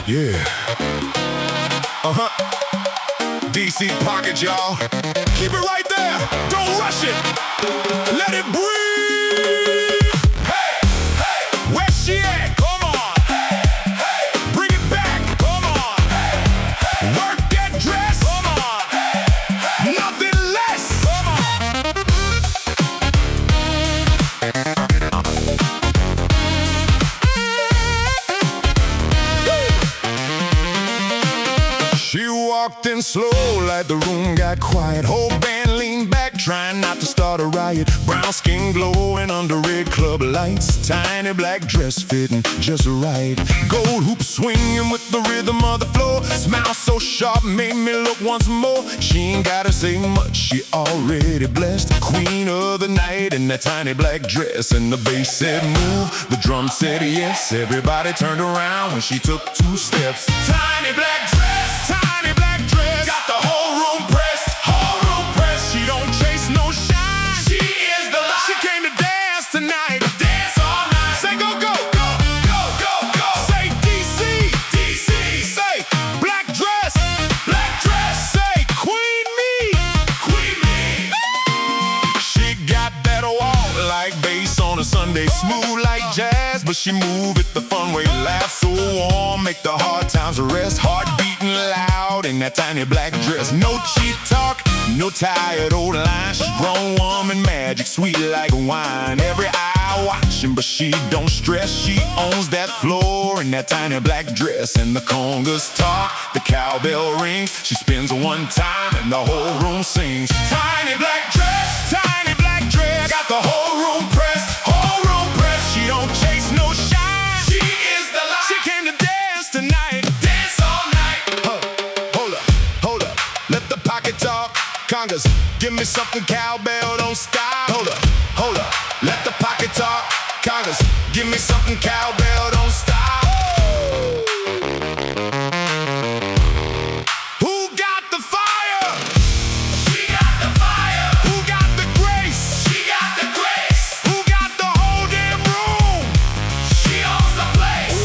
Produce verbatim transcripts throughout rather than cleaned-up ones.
Yeah. Uh-huh. D C Pocket, y'all. Keep it right there. Don't rush it. Let it breathe. Hey, hey. Where she at? Come on. Hey, hey. Bring it back. Come on. Hey, hey. Work that dress. Come on. Hey, hey. Nothing less. Come on. She walked in slow like the room got quiet. Whole band leaned back, trying not to start a riot. Brown skin glowing under red club lights. Tiny black dress fitting just right. Gold hoop swinging with the rhythm of the floor. Smile so sharp made me look once more. She ain't gotta say much, she already blessed. Queen of the night in that tiny black dress. And the bass said move, the drum said yes. Everybody turned around when she took two steps. Tiny black dress, tiny black dress, got the whole room pressed, whole room pressed. She don't chase no shine, she is the light. She came to dance tonight, dance all night. Say go, go, go, go, go, go. Say D C, D C. Say black dress, black dress. Say queen me, queen me. She got that walk like bass on a Sunday. Smooth like jazz, but she move it the fun way. Laugh so warm, make the hard times rest. Heart beating loud in that tiny black dress. No cheap talk, no tired old line. She grown woman magic, sweet like wine. Every eye watching, but she don't stress. She owns that floor in that tiny black dress. And the congas talk, the cowbell rings. She spins one time and the whole room sings. Tiny black dress, tiny black dress, got the whole room pressed, whole room pressed. She don't chase no shine, she is the light. She came to dance tonight, dance all night. Huh. Hold up, hold up, let the pocket talk. Congas, give me something cowbell, don't stop. Hold up, hold up, let the pocket talk. Congas, give me something cowbell, don't stop. Who got the fire? She got the fire. Who got the grace? She got the grace. Who got the whole damn room? She owns the place.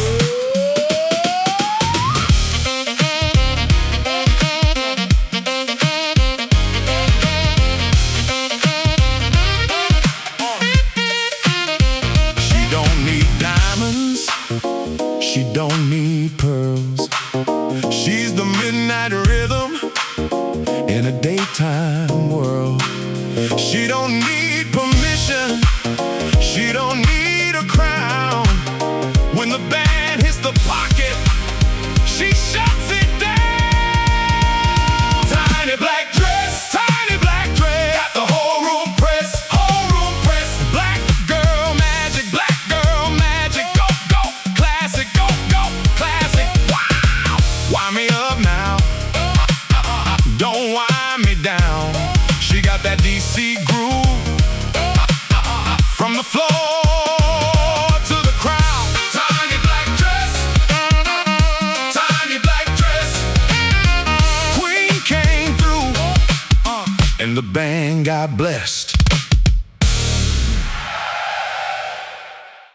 She don't need diamonds, she don't need pearls. She's the midnight rhythm in a daytime world. She don't need permission, she don't need a crown. When the band hits the pocket, she shuts it down. Tiny black dress, tiny black dress, got the whole room pressed, whole room pressed. Black girl magic, black girl magic. Go, go, classic, go, go, classic. Wow, wind me up now, don't wind me down. She got that D C groove, from the floor to the crowd. Tiny black dress, tiny black dress. Queen came through, uh, and the band got blessed.